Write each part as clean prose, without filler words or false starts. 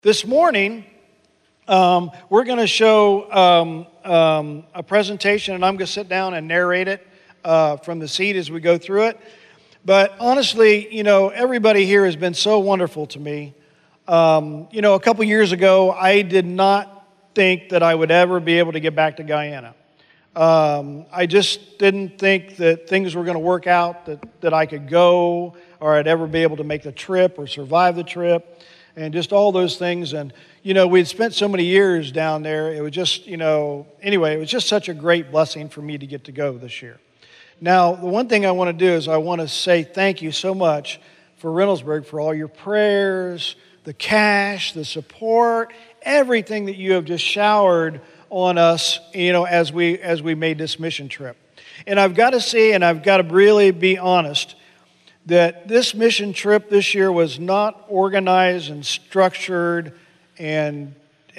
This morning, we're going to show a presentation, and I'm going to sit down and narrate it from the seat as we go through it. But honestly, everybody here has been so wonderful to me. A couple years ago, I did not think that I would ever be able to get back to Guyana. I just didn't think that things were going to work out, that I could go, or I'd ever be able to make the trip or survive the trip, and just all those things. And, we'd spent so many years down there. It was just, anyway, it was just such a great blessing for me to get to go this year. Now, the one thing I want to do is I want to say thank you so much for Reynoldsburg for all your prayers, the cash, the support, everything that you have just showered on us, as we made this mission trip. And I've got to say, and I've got to really be honest, that this mission trip this year was not organized and structured and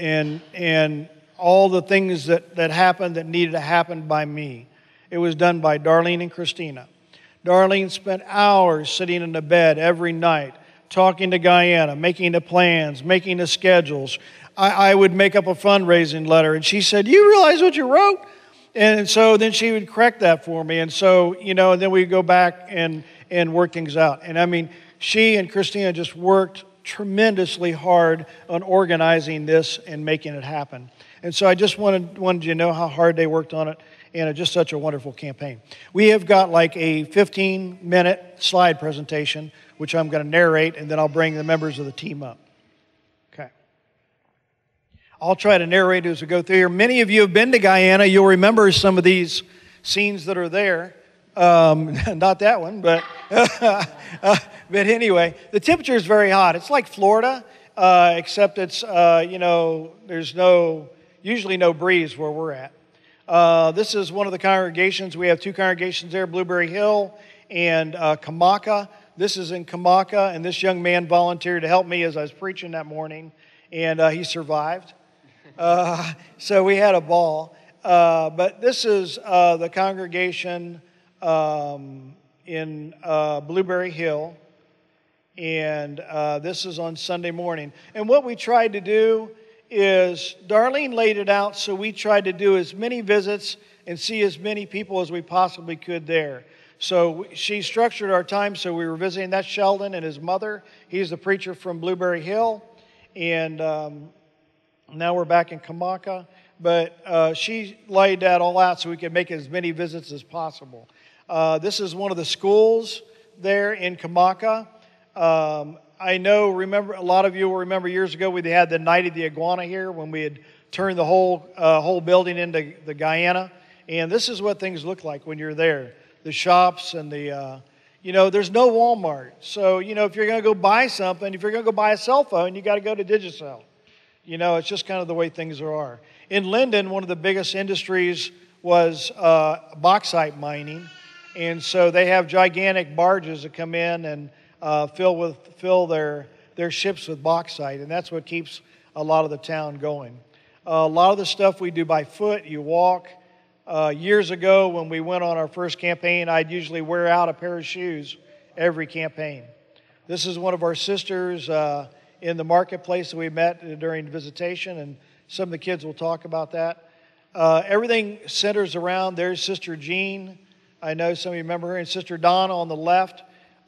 all the things that happened that needed to happen by me. It was done by Darlene and Christina. Darlene spent hours sitting in the bed every night, talking to Guyana, making the plans, making the schedules. I would make up a fundraising letter, and she said, "You realize what you wrote?" And so then she would correct that for me. And so, and then we'd go back and work things out. And I mean, she and Christina just worked tremendously hard on organizing this and making it happen. And so I just wanted you to know how hard they worked on it, and it's just such a wonderful campaign. We have got like a 15-minute slide presentation, which I'm going to narrate, and then I'll bring the members of the team up. Okay. I'll try to narrate as we go through here. Many of you have been to Guyana. You'll remember some of these scenes that are there. Not that one, but but anyway, the temperature is very hot. It's like Florida, except it's there's usually no breeze where we're at. This is one of the congregations. We have two congregations there, Blueberry Hill and Kamaka. This is in Kamaka, and this young man volunteered to help me as I was preaching that morning, and he survived. So we had a ball. But this is the congregation in Blueberry Hill, and this is on Sunday morning. And what we tried to do is, Darlene laid it out, so we tried to do as many visits and see as many people as we possibly could there. So she structured our time, so we were visiting. That's Sheldon and his mother. He's the preacher from Blueberry Hill, and now we're back in Kamaka. But she laid that all out so we could make as many visits as possible. This is one of the schools there in Kamaka. I remember a lot of you will remember years ago we had the Night of the Iguana here when we had turned the whole building into the Guyana. And this is what things look like when you're there. The shops and there's no Walmart. So, if you're going to go buy something, if you're going to go buy a cell phone, you got to go to Digicel. It's just kind of the way things are. In Linden, one of the biggest industries was bauxite mining. And so they have gigantic barges that come in and fill their ships with bauxite. And that's what keeps a lot of the town going. A lot of the stuff we do by foot, you walk. Years ago when we went on our first campaign, I'd usually wear out a pair of shoes every campaign. This is one of our sisters in the marketplace that we met during visitation, and some of the kids will talk about that. Everything centers around, there's Sister Jean. I know some of you remember her, and Sister Donna on the left.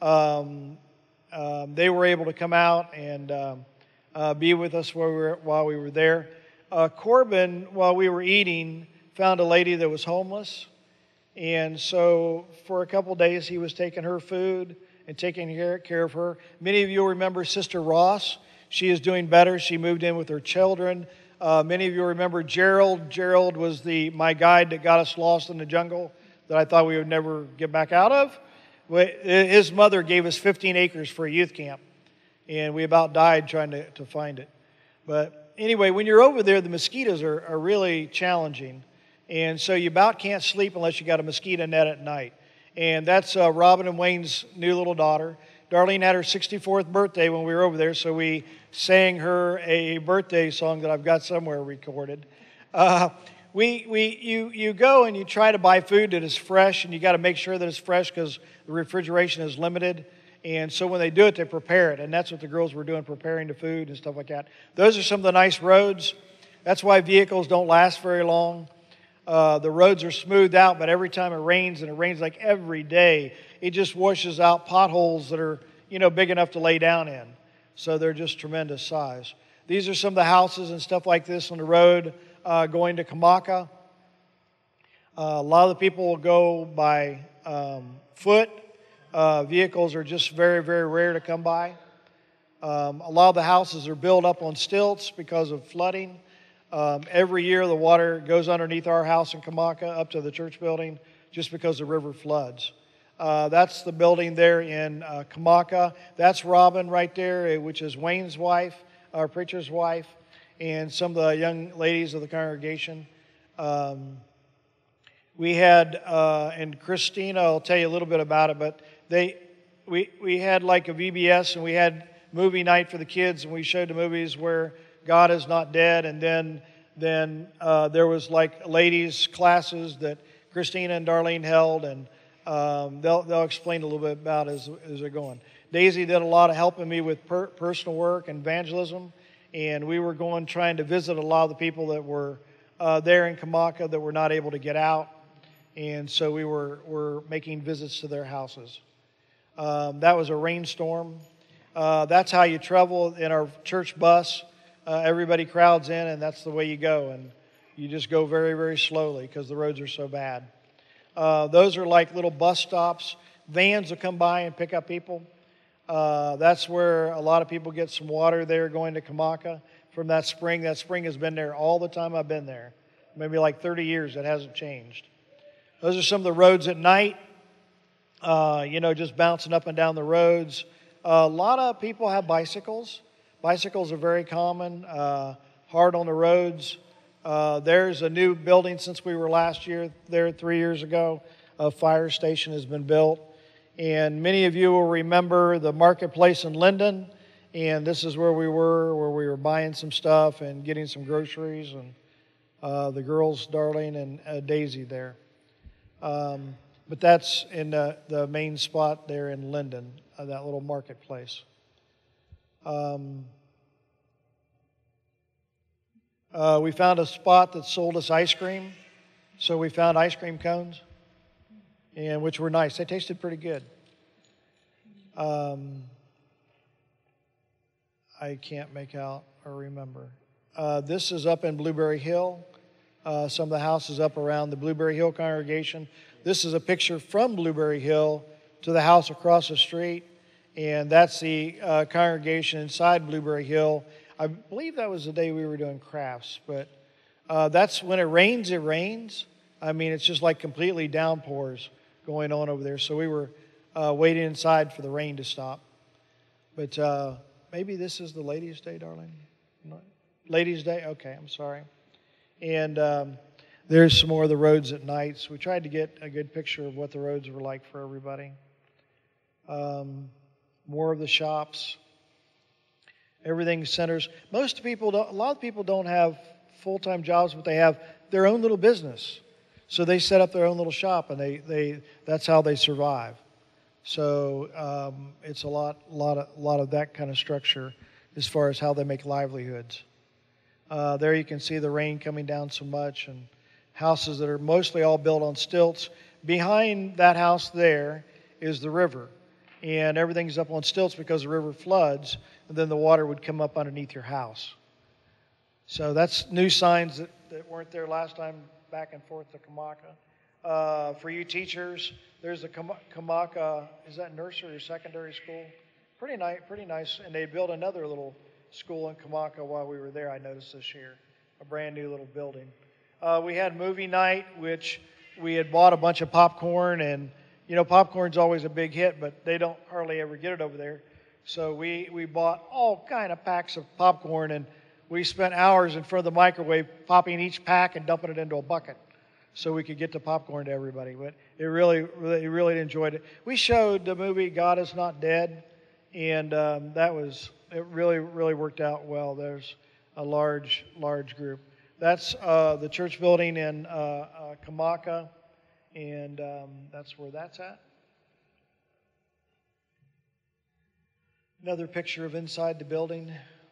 They were able to come out and be with us while we were there. Corbin, while we were eating, found a lady that was homeless. And so for a couple days, he was taking her food and taking care of her. Many of you will remember Sister Ross. She is doing better. She moved in with her children. Many of you remember Gerald. Gerald was my guide that got us lost in the jungle that I thought we would never get back out of. His mother gave us 15 acres for a youth camp, and we about died trying to find it. But anyway, when you're over there, the mosquitoes are really challenging, and so you about can't sleep unless you got a mosquito net at night. And that's Robin and Wayne's new little daughter. Darlene had her 64th birthday when we were over there, so we sang her a birthday song that I've got somewhere recorded. You go and you try to buy food that is fresh, and you got to make sure that it's fresh because the refrigeration is limited. And so when they do it, they prepare it. And that's what the girls were doing, preparing the food and stuff like that. Those are some of the nice roads. That's why vehicles don't last very long. The roads are smoothed out, but every time it rains, and it rains like every day, it just washes out potholes that are, big enough to lay down in. So they're just tremendous size. These are some of the houses and stuff like this on the road going to Kamaka. A lot of the people will go by foot. Vehicles are just very, very rare to come by. A lot of the houses are built up on stilts because of flooding. Every year the water goes underneath our house in Kamaka up to the church building just because the river floods. That's the building there in Kamaka. That's Robin right there, which is Wayne's wife, our preacher's wife, and some of the young ladies of the congregation. We had, and Christina will tell you a little bit about it, but we had like a VBS, and we had movie night for the kids, and we showed the movies where God is not dead, and then there was like ladies' classes that Christina and Darlene held, and they'll explain a little bit about as they're going. Daisy did a lot of helping me with personal work and evangelism, and we were going trying to visit a lot of the people that were there in Kamaka that were not able to get out, and so we were making visits to their houses. That was a rainstorm. That's how you travel in our church bus. Everybody crowds in, and that's the way you go, and you just go very, very slowly because the roads are so bad. Those are like little bus stops. Vans will come by and pick up people. That's where a lot of people get some water there going to Kamaka from that spring. That spring has been there all the time I've been there. Maybe like 30 years. It hasn't changed. Those are some of the roads at night, just bouncing up and down the roads. A lot of people have bicycles. Bicycles are very common, hard on the roads. There's a new building since we were last year there 3 years ago. A fire station has been built. And many of you will remember the marketplace in Linden. And this is where we were buying some stuff and getting some groceries. And the girls, Darlene and Daisy there. But that's in the main spot there in Linden, that little marketplace. We found a spot that sold us ice cream, so we found ice cream cones, and which were nice. They tasted pretty good. I can't make out or remember. This is up in Blueberry Hill. Some of the houses up around the Blueberry Hill congregation. This is a picture from Blueberry Hill to the house across the street, and that's the congregation inside Blueberry Hill. I believe that was the day we were doing crafts, but that's when it rains, it rains. I mean, it's just like completely downpours going on over there. So we were waiting inside for the rain to stop. But maybe this is the Ladies' Day, darling? No. Ladies' Day? Okay, I'm sorry. And there's some more of the roads at night. So we tried to get a good picture of what the roads were like for everybody. More of the shops. Everything centers. A lot of people don't have full-time jobs, but they have their own little business. So they set up their own little shop, and that's how they survive. So it's a lot of that kind of structure as far as how they make livelihoods. There you can see the rain coming down so much, and houses that are mostly all built on stilts. Behind that house there is the river, and everything's up on stilts because the river floods, and then the water would come up underneath your house. So that's new signs that weren't there last time, back and forth to Kamaka. For you teachers, there's a Kamaka, is that nursery or secondary school? Pretty nice. And they built another little school in Kamaka while we were there, I noticed this year. A brand new little building. We had movie night, which we had bought a bunch of popcorn, and popcorn's always a big hit, but they don't hardly ever get it over there. So we bought all kind of packs of popcorn, and we spent hours in front of the microwave popping each pack and dumping it into a bucket so we could get the popcorn to everybody. But it really enjoyed it. We showed the movie God Is Not Dead, and it really worked out well. There's a large group. That's the church building in Kamaka, and that's where that's at. Another picture of inside the building.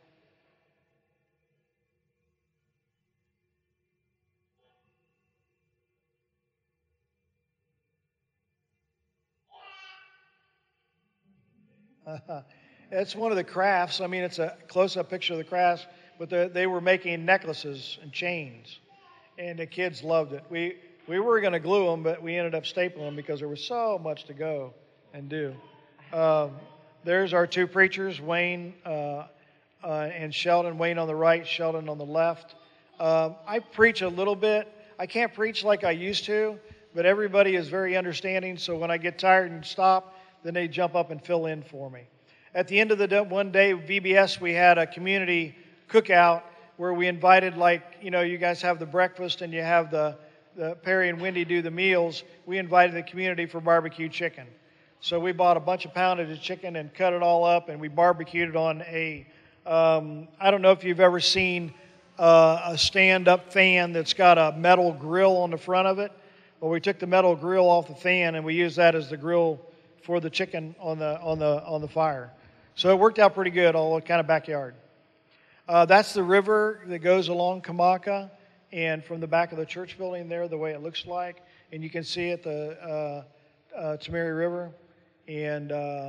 It's one of the crafts. I mean, it's a close-up picture of the crafts, but they were making necklaces and chains, and the kids loved it. We were going to glue them, but we ended up stapling them because there was so much to go and do. There's our two preachers, Wayne and Sheldon. Wayne on the right, Sheldon on the left. I preach a little bit. I can't preach like I used to, but everybody is very understanding, so when I get tired and stop, then they jump up and fill in for me. At the end of the day, one day, VBS, we had a community cookout where we invited, you guys have the breakfast and you have the Perry and Wendy do the meals. We invited the community for barbecue chicken. So we bought a bunch of pounded of chicken and cut it all up, and we barbecued it on I don't know if you've ever seen a stand-up fan that's got a metal grill on the front of it. Well, we took the metal grill off the fan and we used that as the grill for the chicken on the fire. So it worked out pretty good, all kind of backyard. That's the river that goes along Kamaka, and from the back of the church building there, the way it looks like, and you can see it, the Tamari River, and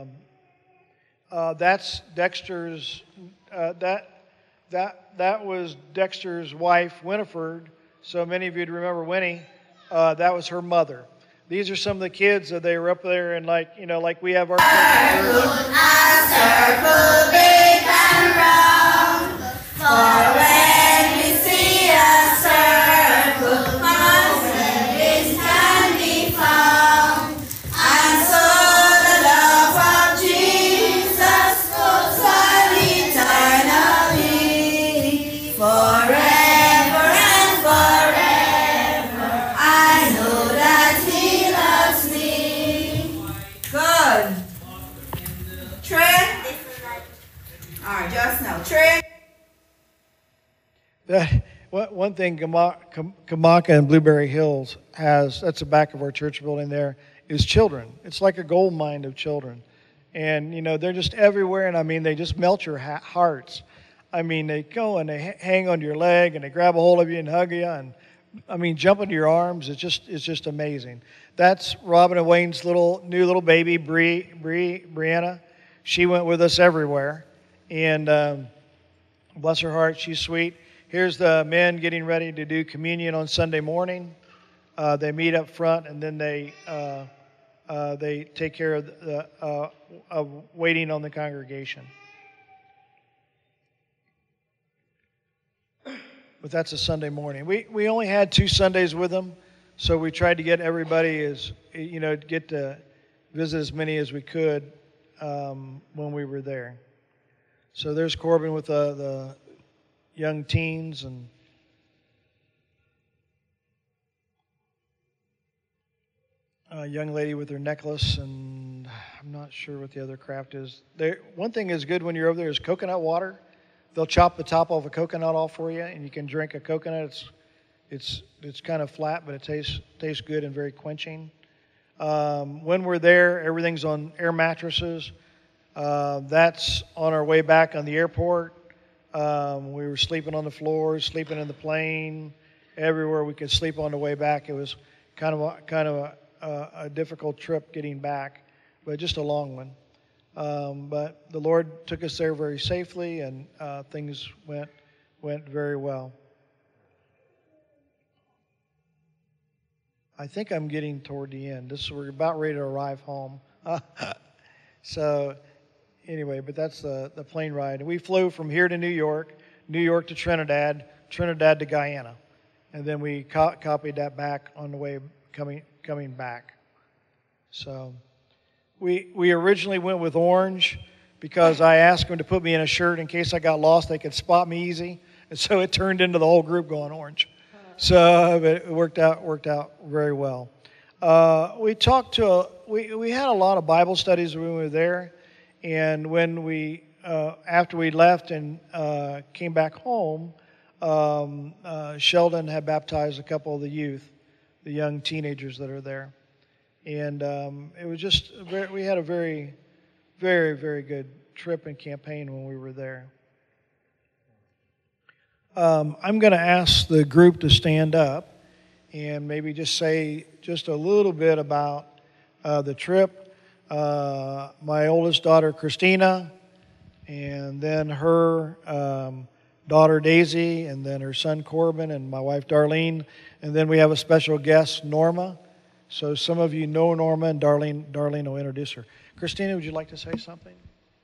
that's Dexter's. That was Dexter's wife, Winifred. So many of you'd remember Winnie. That was her mother. These are some of the kids that they were up there and like we have our circle, a circle big and round. For when we see a circle, constant is can be found. And so the love of Jesus goes on eternally, forever and forever. I know that He loves me. Good. Trey. All right, just now. Trey. One thing Kamaka and Blueberry Hills has, that's the back of our church building there, is children. It's like a gold mine of children. And, they're just everywhere, and I mean, they just melt your hearts. I mean, they go and they hang on your leg, and they grab a hold of you and hug you, and, I mean, jump into your arms. It's just amazing. That's Robin and Wayne's new little baby, Brianna. She went with us everywhere, and bless her heart, she's sweet. Here's the men getting ready to do communion on Sunday morning. They meet up front, and then they take care of waiting on the congregation. But that's a Sunday morning. We only had 2 Sundays with them, so we tried to get everybody get to visit as many as we could when we were there. So there's Corbin with the young teens, and a young lady with her necklace, and I'm not sure what the other craft is. One thing is good when you're over there is coconut water. They'll chop the top off a coconut off for you, and you can drink a coconut. It's kind of flat, but it tastes good and very quenching. When we're there, everything's on air mattresses. That's on our way back on the airport. We were sleeping on the floor, sleeping in the plane, everywhere we could sleep on the way back. It was kind of a difficult trip getting back, but just a long one. But the Lord took us there very safely, and things went very well. I think I'm getting toward the end. We're about ready to arrive home. So anyway, but that's the plane ride. We flew from here to New York to Trinidad to Guyana, and then we copied that back on the way coming back. So we originally went with orange because I asked them to put me in a shirt in case I got lost. They could spot me easy, and so it turned into the whole group going orange. So it worked out very well. We had a lot of Bible studies when we were there, and when after we left and came back home, Sheldon had baptized a couple of the youth, the young teenagers that are there, and it was we had a very, very, very good trip and campaign when we were there. I'm going to ask the group to stand up and maybe just say just a little bit about the trip. My oldest daughter, Christina, and then her daughter, Daisy, and then her son, Corbin, and my wife, Darlene. And then we have a special guest, Norma. So some of you know Norma, and Darlene will introduce her. Christina, would you like to say something?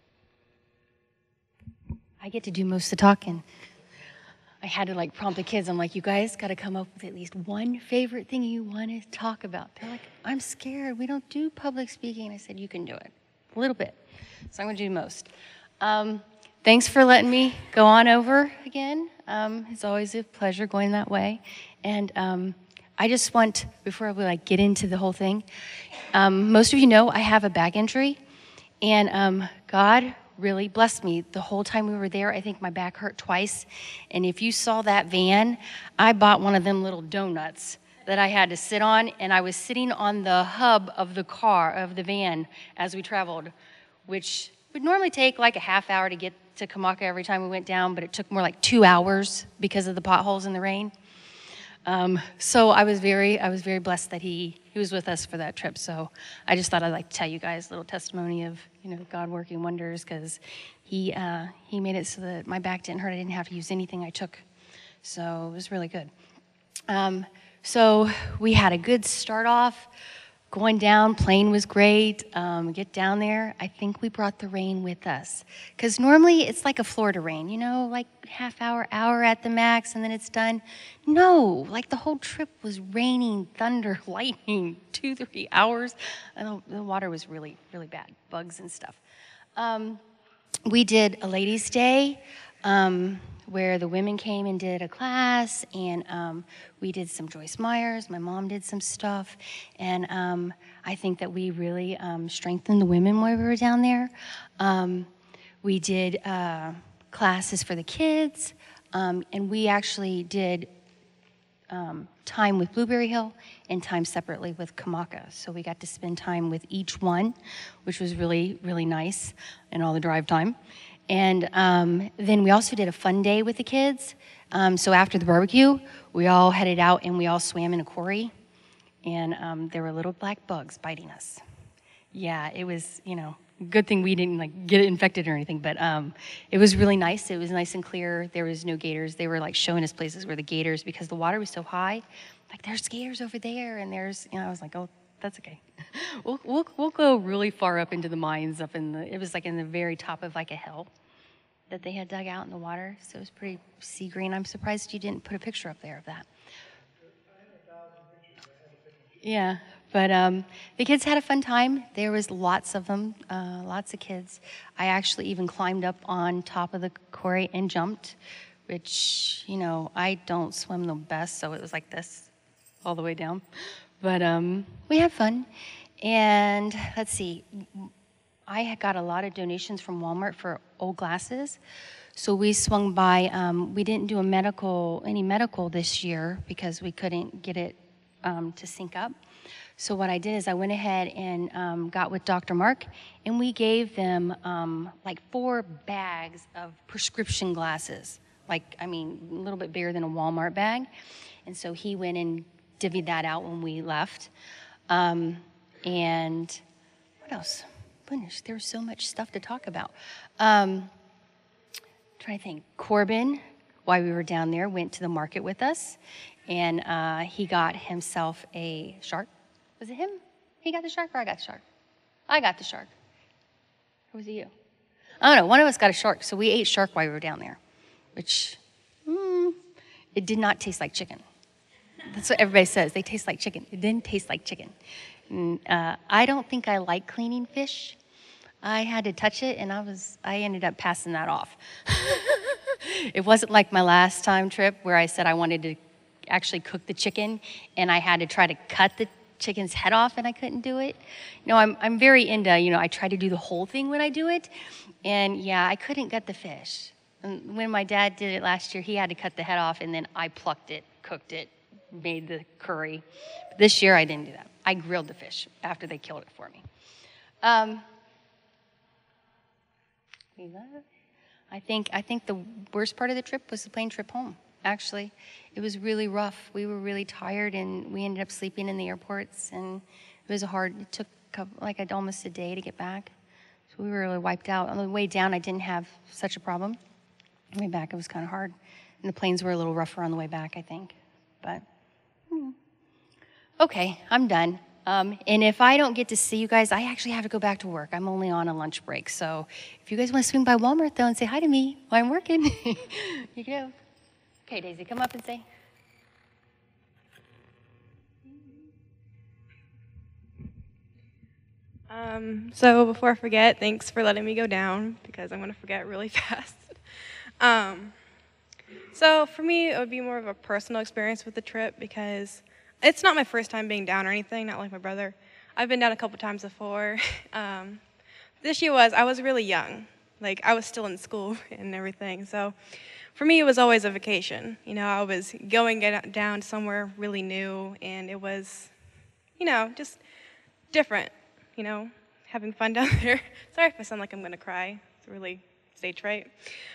I get to do most of the talking. I had to prompt the kids. I'm like, you guys got to come up with at least one favorite thing you want to talk about. They're like, I'm scared. We don't do public speaking. I said, you can do it a little bit. So I'm going to do most. Thanks for letting me go on over again. It's always a pleasure going that way. And I just want, before we get into the whole thing, most of you know I have a back injury, and God really blessed me. The whole time we were there, I think my back hurt twice. And if you saw that van, I bought one of them little donuts that I had to sit on, and I was sitting on the hub of the car, of the van, as we traveled, which would normally take a half hour to get to Kamaka every time we went down, but it took more 2 hours because of the potholes in the rain. So I was very blessed that he was with us for that trip. So I just thought I'd to tell you guys a little testimony of God working wonders, because he made it so that my back didn't hurt. I didn't have to use anything I took, so it was really good. So we had a good start off. Going down, plane was great. Get down there. I think we brought the rain with us, because normally it's like a Florida rain, half hour, hour at the max, and then it's done. No, the whole trip was raining, thunder, lightning, 2-3 hours, and the water was really, really bad, bugs and stuff. We did a ladies' day, where the women came and did a class, and we did some Joyce Myers. My mom did some stuff, and I think that we really strengthened the women while we were down there. We did classes for the kids, and we actually did time with Blueberry Hill and time separately with Kamaka. So we got to spend time with each one, which was really, really nice, and all the drive time. And then we also did a fun day with the kids. So after the barbecue, we all headed out and we all swam in a quarry. And there were little black bugs biting us. Yeah, it was, good thing we didn't get infected or anything. But it was really nice. It was nice and clear. There was no gators. They were showing us places where the gators, because the water was so high, there's gators over there. And there's, I was like, oh, that's okay. We'll go really far up into the mines, it was in the very top of a hill that they had dug out in the water. So it was pretty sea green. I'm surprised you didn't put a picture up there of that. Yeah, but the kids had a fun time. There was lots of them, lots of kids. I actually even climbed up on top of the quarry and jumped, which, I don't swim the best, so it was like this all the way down. But we had fun. And let's see, I had got a lot of donations from Walmart for old glasses. So we swung by. We didn't do any medical this year because we couldn't get it to sync up. So what I did is I went ahead and got with Dr. Mark, and we gave them 4 bags of prescription glasses. A little bit bigger than a Walmart bag. And so he went and divvied that out when we left. And what else? Goodness, there was so much stuff to talk about. Trying to think. Corbin, while we were down there, went to the market with us, and he got himself a shark. Was it him? He got the shark, or I got the shark? I got the shark. Or was it you? I don't know. One of us got a shark, so we ate shark while we were down there, which it did not taste like chicken. That's what everybody says. They taste like chicken. It didn't taste like chicken. I don't think I like cleaning fish. I had to touch it, and I ended up passing that off. It wasn't like my last time trip where I said I wanted to actually cook the chicken, and I had to try to cut the chicken's head off, and I couldn't do it. I'm very into, I try to do the whole thing when I do it, and yeah, I couldn't gut the fish. And when my dad did it last year, he had to cut the head off, and then I plucked it, cooked it, made the curry. But this year, I didn't do that. I grilled the fish after they killed it for me. We love. I think the worst part of the trip was the plane trip home. Actually, it was really rough. We were really tired, and we ended up sleeping in the airports, and it was hard. It took almost a day to get back, so we were really wiped out. On the way down, I didn't have such a problem. On the way back, it was kind of hard, and the planes were a little rougher on the way back, I think. But okay, I'm done. And if I don't get to see you guys, I actually have to go back to work. I'm only on a lunch break, so if you guys want to swing by Walmart though and say hi to me while I'm working, you can go. Okay, Daisy, come up and say. So before I forget, thanks for letting me go down because I'm going to forget really fast. So for me, it would be more of a personal experience with the trip because it's not my first time being down or anything, not like my brother. I've been down a couple times before. The issue was I was really young. Like, I was still in school and everything. So for me, it was always a vacation. You know, I was going down somewhere really new, and it was, you know, just different, you know, having fun down there. Sorry if I sound like I'm going to cry. It's really stage fright.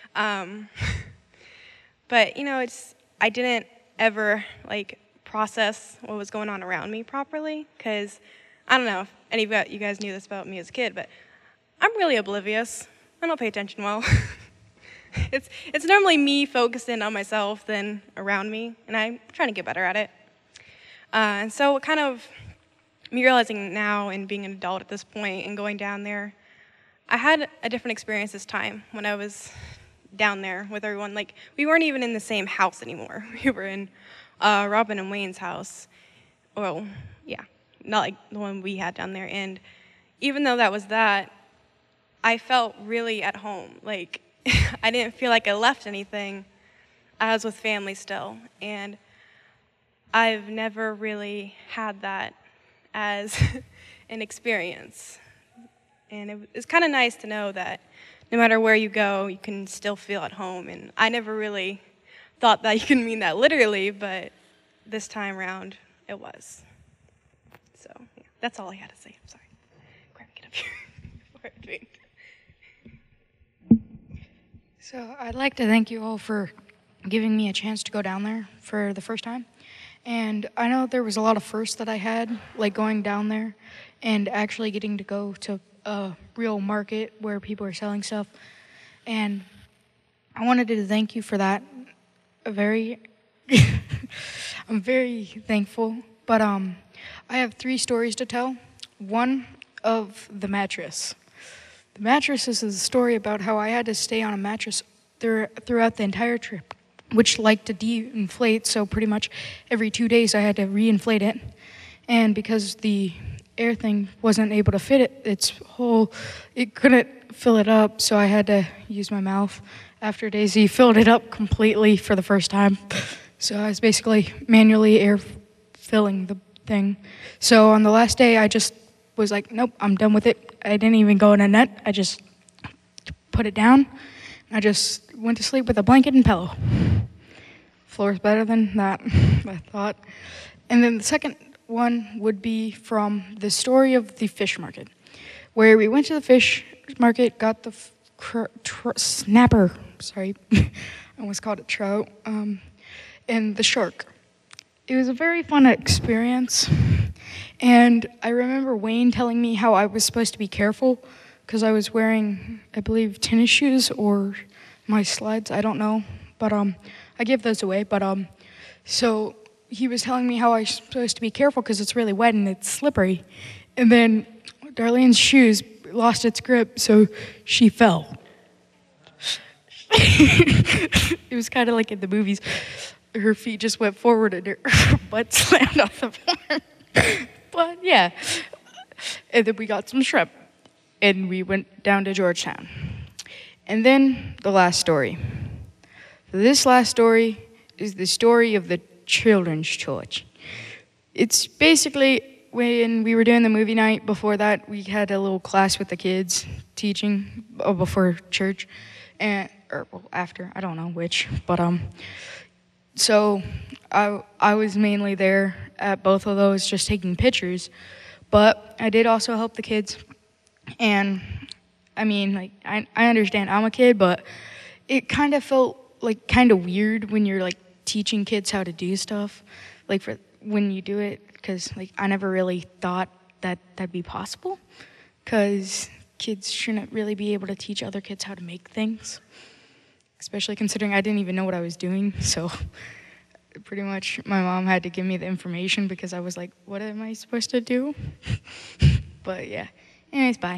But, you know, I didn't ever, like, process what was going on around me properly because I don't know if any of you guys knew this about me as a kid, but I'm really oblivious. I don't pay attention well. It's normally me focusing on myself than around me, and I'm trying to get better at it. And so kind of me realizing now and being an adult at this point and going down there, I had a different experience this time when I was down there with everyone. Like, we weren't even in the same house anymore. We were in Robin and Wayne's house. Well, yeah, not like the one we had down there. And even though that was that, I felt really at home. Like, I didn't feel like I left anything. I was with family still. And I've never really had that as an experience. And it's kind of nice to know that no matter where you go, you can still feel at home. And I never really thought that you can mean that literally, but this time around, it was. So, yeah, that's all I had to say. I'm sorry. Grab it up here before I drink. So I'd like to thank you all for giving me a chance to go down there for the first time. And I know there was a lot of firsts that I had, like going down there and actually getting to go to a real market where people are selling stuff. And I wanted to thank you for that. I'm very thankful. But I have 3 stories to tell. One of the mattress. The mattress is a story about how I had to stay on a mattress throughout the entire trip, which liked to de-inflate, so pretty much every 2 days I had to re-inflate it. And because the air thing wasn't able to fit it, it couldn't fill it up, so I had to use my mouth. After Daisy filled it up completely for the first time. So I was basically manually air filling the thing. So on the last day, I just was like, nope, I'm done with it. I didn't even go in a net. I just put it down. I just went to sleep with a blanket and pillow. Floor's better than that, I thought. And then the second one would be from the story of the fish market, where we went to the fish market, got the snapper, sorry, I almost called it trout, and the shark. It was a very fun experience, and I remember Wayne telling me how I was supposed to be careful because I was wearing, I believe, tennis shoes or my slides, I don't know, but I gave those away, but so he was telling me how I was supposed to be careful because it's really wet and it's slippery, and then Darlene's shoes lost its grip, so she fell. It was kind of like in the movies. Her feet just went forward and her butt slammed off the floor. But yeah. And then we got some shrimp. And we went down to Georgetown. And then the last story. This last story is the story of the children's church. It's basically when we were doing the movie night. Before that, we had a little class with the kids teaching before church. Or after, I don't know which. But so I was mainly there at both of those just taking pictures, but I did also help the kids, and I mean, like, I understand I'm a kid, but it kind of felt like kind of weird when you're like teaching kids how to do stuff, like for when you do it, because like I never really thought that that'd be possible, because kids shouldn't really be able to teach other kids how to make things, especially considering I didn't even know what I was doing. So pretty much my mom had to give me the information because I was like, what am I supposed to do? But yeah, anyways, bye.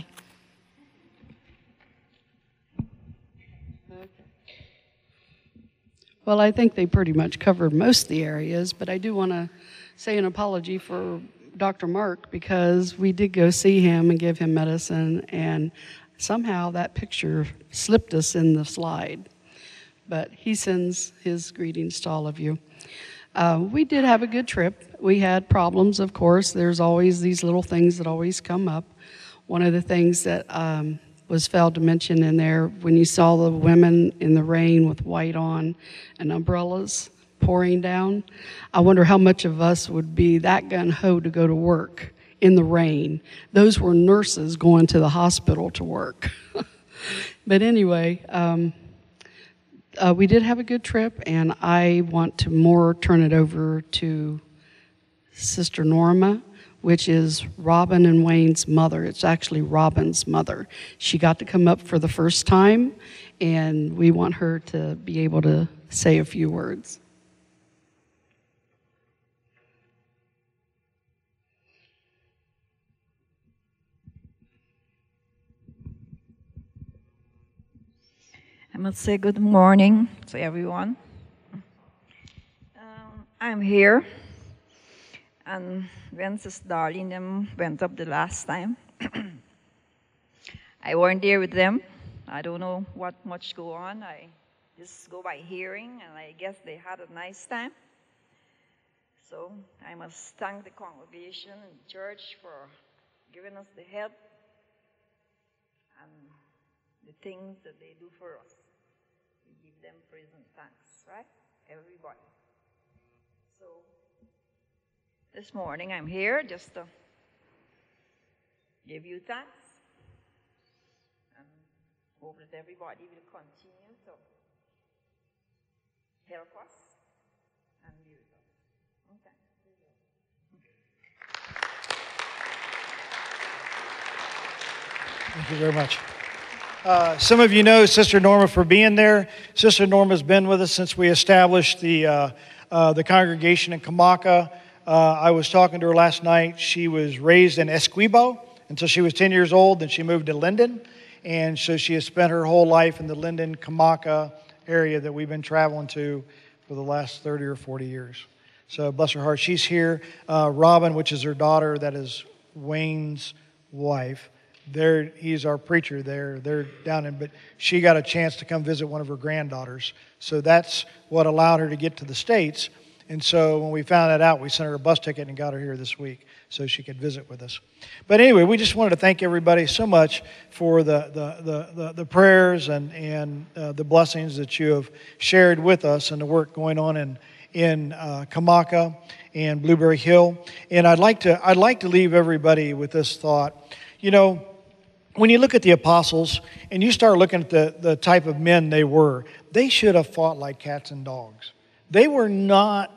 Well, I think they pretty much covered most of the areas, but I do want to say an apology for Dr. Mark, because we did go see him and give him medicine, and somehow that picture slipped us in the slide. But he sends his greetings to all of you. We did have a good trip. We had problems, of course. There's always these little things that always come up. One of the things that was failed to mention in there, when you saw the women in the rain with white on and umbrellas pouring down, I wonder how much of us would be that gung-ho to go to work in the rain. Those were nurses going to the hospital to work. But anyway, we did have a good trip, and I want to more turn it over to Sister Norma, which is Robin and Wayne's mother. It's actually Robin's mother. She got to come up for the first time, and we want her to be able to say a few words. I must say good morning to everyone. I'm here, and when Sister Darlene went up the last time, I weren't there with them. I don't know what much go on. I just go by hearing, and I guess they had a nice time. So I must thank the congregation and the church for giving us the help and the things that they do for us. We give them praise and thanks, right? Everybody. So this morning I'm here just to give you thanks and hope that everybody will continue to help us and be with us. Okay. Thank you very much. Some of you know Sister Norma for being there. Sister Norma's been with us since we established the congregation in Kamaka. I was talking to her last night. She was raised in Essequibo until she was 10 years old. Then she moved to Linden. And so she has spent her whole life in the Linden, Kamaka area that we've been traveling to for the last 30 or 40 years. So bless her heart. She's here. Robin, which is her daughter, that is Wayne's wife. He's our preacher there. They're down in, but she got a chance to come visit one of her granddaughters. So that's what allowed her to get to the States. And so when we found that out, we sent her a bus ticket and got her here this week so she could visit with us. But anyway, we just wanted to thank everybody so much for the prayers and the blessings that you have shared with us and the work going on in Kamaka and Blueberry Hill. And I'd like to leave everybody with this thought. You know, when you look at the apostles and you start looking at the type of men they should have fought like cats and dogs. They were not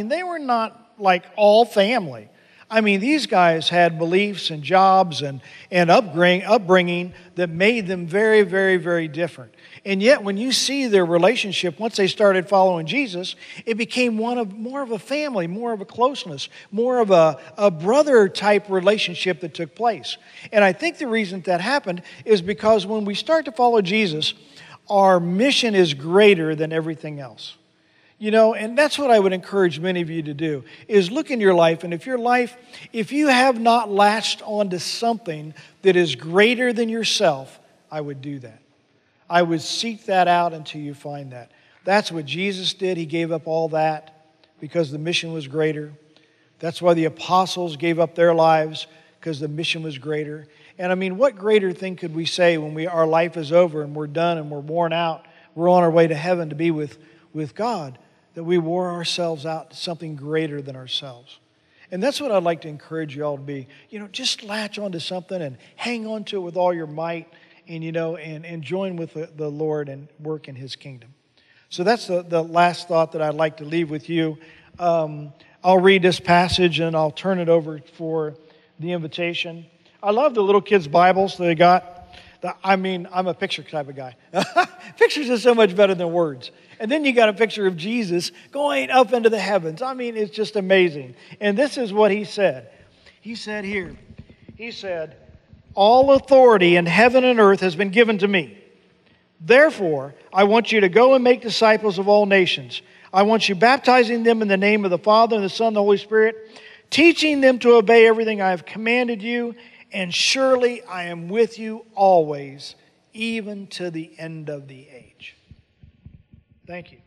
like all family. I mean, these guys had beliefs and jobs and upbringing that made them very, very, very different. And yet, when you see their relationship, once they started following Jesus, it became more of a family, more of a closeness, more of a brother-type relationship that took place. And I think the reason that happened is because when we start to follow Jesus, our mission is greater than everything else. You know, and that's what I would encourage many of you to do, is look in your life, and if you have not latched onto something that is greater than yourself, I would do that. I would seek that out until you find that. That's what Jesus did. He gave up all that because the mission was greater. That's why the apostles gave up their lives, because the mission was greater. And I mean, what greater thing could we say when our life is over and we're done and we're worn out, we're on our way to heaven to be with God, that we wore ourselves out to something greater than ourselves. And that's what I'd like to encourage you all to be. You know, just latch onto something and hang on to it with all your might and join with the Lord and work in His kingdom. So that's the last thought that I'd like to leave with you. I'll read this passage and I'll turn it over for the invitation. I love the little kids' Bibles they got. I'm a picture type of guy. Pictures are so much better than words. And then you got a picture of Jesus going up into the heavens. I mean, it's just amazing. And this is what He said. He said, all authority in heaven and earth has been given to me. Therefore, I want you to go and make disciples of all nations. I want you baptizing them in the name of the Father and the Son and the Holy Spirit, teaching them to obey everything I have commanded you, and surely I am with you always, even to the end of the age. Thank you.